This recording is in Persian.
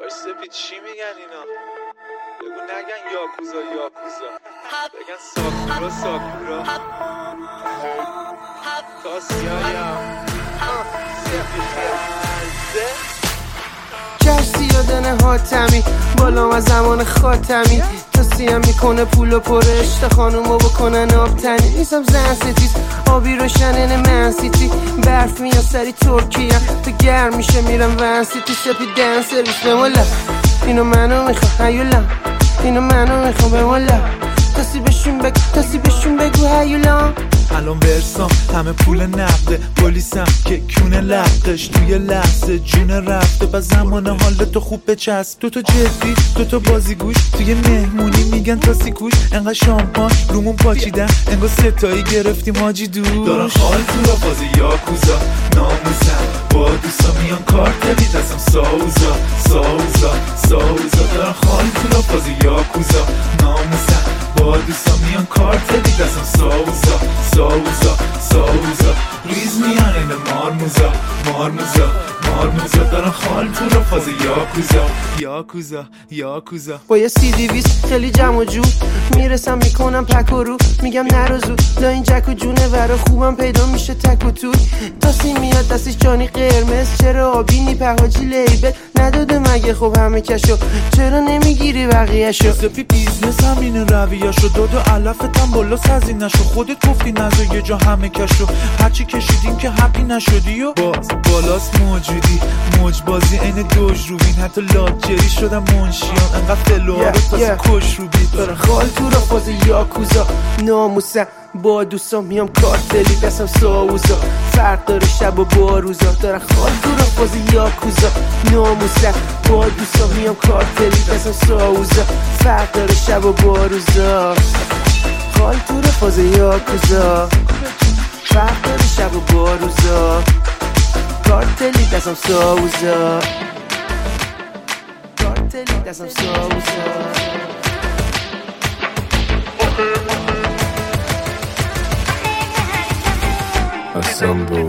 داشت سپید چی میگن اینا؟ بگو نگن یاکوزا بگن ساکورا تاسیایم کشتی یادنه حاتمی بالام از زمان خاتمی تاسیم میکنه پول و پرشت خانومو بکنن آبتنی نیستم زن ستیز آبی روشنه من سیتی برف میاد سری ترکیه تو گرم میشه میرم ون سیتی سپید دن سرویس بمولا اینو منو میخوام هیولا اینو منو میخوام بمولا تاسی بشون بگو هیولا الان برسام همه پول نقده پلیسم که کونه لقش توی لحظه جون رفته و زمان حال تو خوب بچسب دوتا جدی دوتا بازیگوش توی مهمونی میگن تاسی کوش انقدر شامپان رومون پاچیدن انگار ستایی گرفتیم حاجی دوش دارن خال تو را فاز یاکوزا ناموسم با دوستا میان کارتلی دستم ساوزا دارن خال تو را فاز یاکوزا ناموسم با دوستا میان کارتلی دستم ساوزا ریز میان این مارموزا دارن خال تو را فاز یاکوزا با یه CD20 خیلی جمع و جو میرسم میکنم پک و رو میگم نروزو لا این جک و جونه ورا خوبم پیدا میشه تک و توی تاسی میاد دستش جانی قرمز چرا آبینی پهاجی لیبل نداده مگه خب همه کشو چرا نمیگیری بقیهشو سپی بیزنس همینه رویهشو داد و علفتم بالا سزی نشو خودت گفتی نزا یه جا همه کشو هرچی کشیدیم که حقی نشدی و باز بالاست موجودی موج بازی این دوج روبین حتی لاجری شدم منشیان انقدر فلوها رو تازه کش روبین دارن خال تو را فاز یاکوزا ناموسم با دوستان میام کارتلی دستم ساوزا فرق داره شب و باروزا دارن خال تو را فاز یاکوزا ناموسم با دوستان میام کارتلی دستم ساوزا فرق داره شب و باروزا خال تو را فاز یاکوزا فرق داره شب و باروزا کارتلی دستم ساوزا کارتلی دستم ساوزا Assemble